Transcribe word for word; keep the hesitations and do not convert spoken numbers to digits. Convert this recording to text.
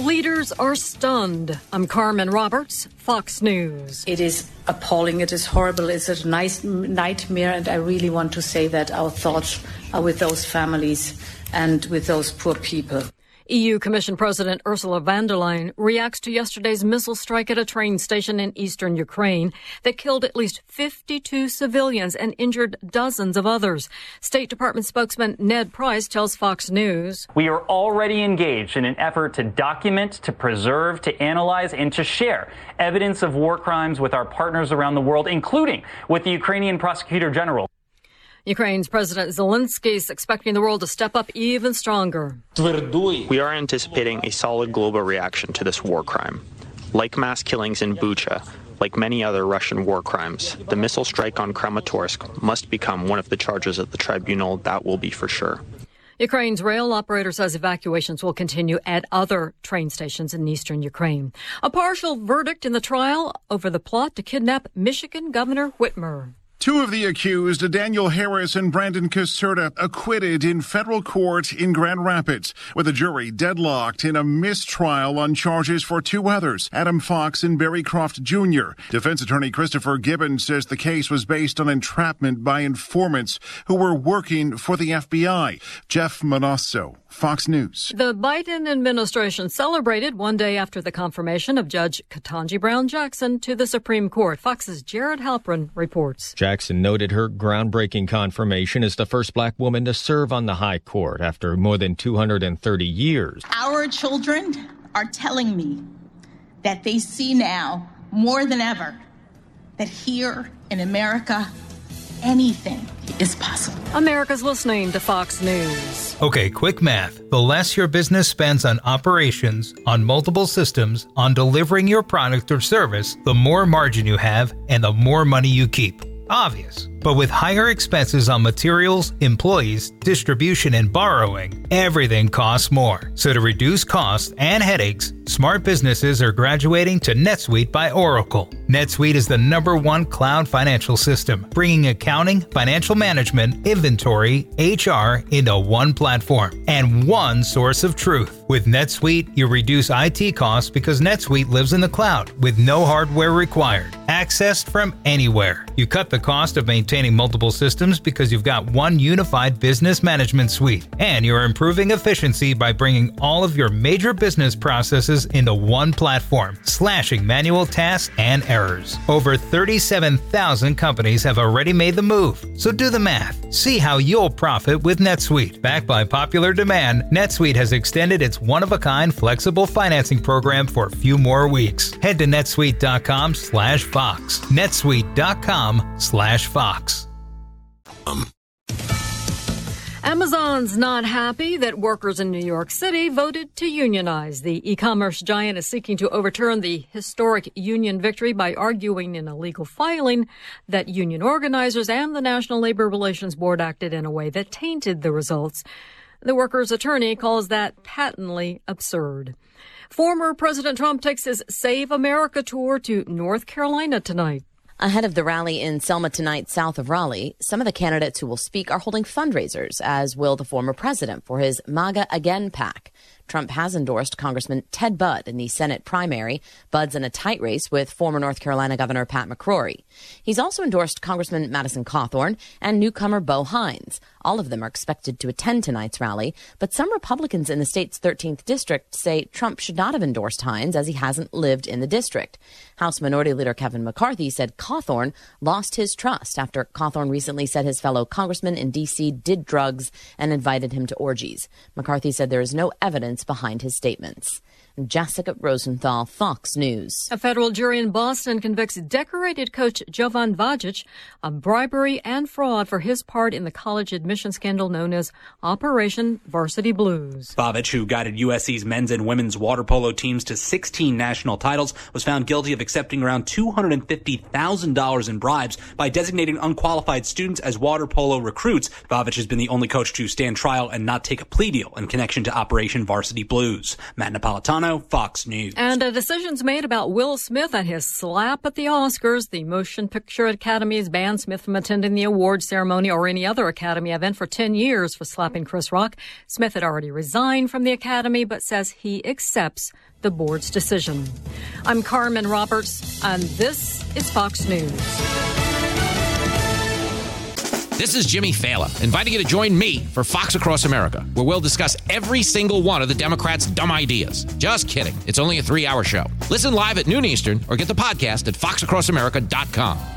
leaders are stunned. I'm Carmen Roberts, Fox News. It is appalling. It is horrible. It's a nice nightmare. And I really want to say that our thoughts are with those families and with those poor people. E U Commission President Ursula von der Leyen reacts to yesterday's missile strike at a train station in eastern Ukraine that killed at least fifty-two civilians and injured dozens of others. State Department spokesman Ned Price tells Fox News, "We are already engaged in an effort to document, to preserve, to analyze, and to share evidence of war crimes with our partners around the world, including with the Ukrainian Prosecutor General." Ukraine's President Zelensky is expecting the world to step up even stronger. We are anticipating a solid global reaction to this war crime. Like mass killings in Bucha, like many other Russian war crimes, the missile strike on Kramatorsk must become one of the charges at the tribunal, that will be for sure. Ukraine's rail operator says evacuations will continue at other train stations in eastern Ukraine. A partial verdict in the trial over the plot to kidnap Michigan Governor Whitmer. Two of the accused, Daniel Harris and Brandon Caserta, acquitted in federal court in Grand Rapids, with a jury deadlocked in a mistrial on charges for two others, Adam Fox and Barry Croft Junior Defense attorney Christopher Gibbons says the case was based on entrapment by informants who were working for the F B I. Jeff Manasso, Fox News. The Biden administration celebrated one day after the confirmation of Judge Ketanji Brown Jackson to the Supreme Court. Fox's Jared Halpern reports. Jackson noted her groundbreaking confirmation as the first black woman to serve on the high court after more than two hundred thirty years. Our children are telling me that they see now more than ever that here in America, anything is possible. America's listening to Fox News. Okay, quick math. The less your business spends on operations, on multiple systems, on delivering your product or service, the more margin you have and the more money you keep. Obvious. But with higher expenses on materials, employees, distribution, and borrowing, everything costs more. So to reduce costs and headaches, smart businesses are graduating to NetSuite by Oracle. NetSuite is the number one cloud financial system, bringing accounting, financial management, inventory, H R into one platform and one source of truth. With NetSuite, you reduce I T costs because NetSuite lives in the cloud with no hardware required. Accessed from anywhere. You cut the cost of maintaining multiple systems because you've got one unified business management suite. And you're improving efficiency by bringing all of your major business processes into one platform, slashing manual tasks and errors. Over thirty-seven thousand companies have already made the move. So do the math. See how you'll profit with NetSuite. Backed by popular demand, NetSuite has extended its one-of-a-kind flexible financing program for a few more weeks. Head to netsuite.com slash Fox. netsuite.com slash Fox. Um. Amazon's not happy that workers in New York City voted to unionize. The e-commerce giant is seeking to overturn the historic union victory by arguing in a legal filing that union organizers and the National Labor Relations Board acted in a way that tainted the results. The workers' attorney calls that patently absurd. Former President Trump takes his Save America tour to North Carolina tonight. Ahead of the rally in Selma tonight, south of Raleigh, some of the candidates who will speak are holding fundraisers, as will the former president for his MAGA Again PAC. Trump has endorsed Congressman Ted Budd in the Senate primary. Budd's in a tight race with former North Carolina Governor Pat McCrory. He's also endorsed Congressman Madison Cawthorn and newcomer Bo Hines. All of them are expected to attend tonight's rally, but some Republicans in the state's thirteenth district say Trump should not have endorsed Hines as he hasn't lived in the district. House Minority Leader Kevin McCarthy said Cawthorn lost his trust after Cawthorn recently said his fellow congressman in D C did drugs and invited him to orgies. McCarthy said there is no evidence behind his statements. Jessica Rosenthal, Fox News. A federal jury in Boston convicts decorated coach Jovan Vajic of bribery and fraud for his part in the college admission scandal known as Operation Varsity Blues. Vajic, who guided U S C's men's and women's water polo teams to sixteen national titles, was found guilty of accepting around two hundred fifty thousand dollars in bribes by designating unqualified students as water polo recruits. Vajic has been the only coach to stand trial and not take a plea deal in connection to Operation Varsity Blues. Matt Napolitano, Serrano, Fox News. And a decision's made about Will Smith and his slap at the Oscars. The Motion Picture Academy has banned Smith from attending the awards ceremony or any other Academy event for ten years for slapping Chris Rock. Smith had already resigned from the Academy, but says he accepts the board's decision. I'm Carmen Roberts, and this is Fox News. This is Jimmy Fallon, inviting you to join me for Fox Across America, where we'll discuss every single one of the Democrats' dumb ideas. Just kidding. It's only a three-hour show. Listen live at noon Eastern or get the podcast at fox across america dot com.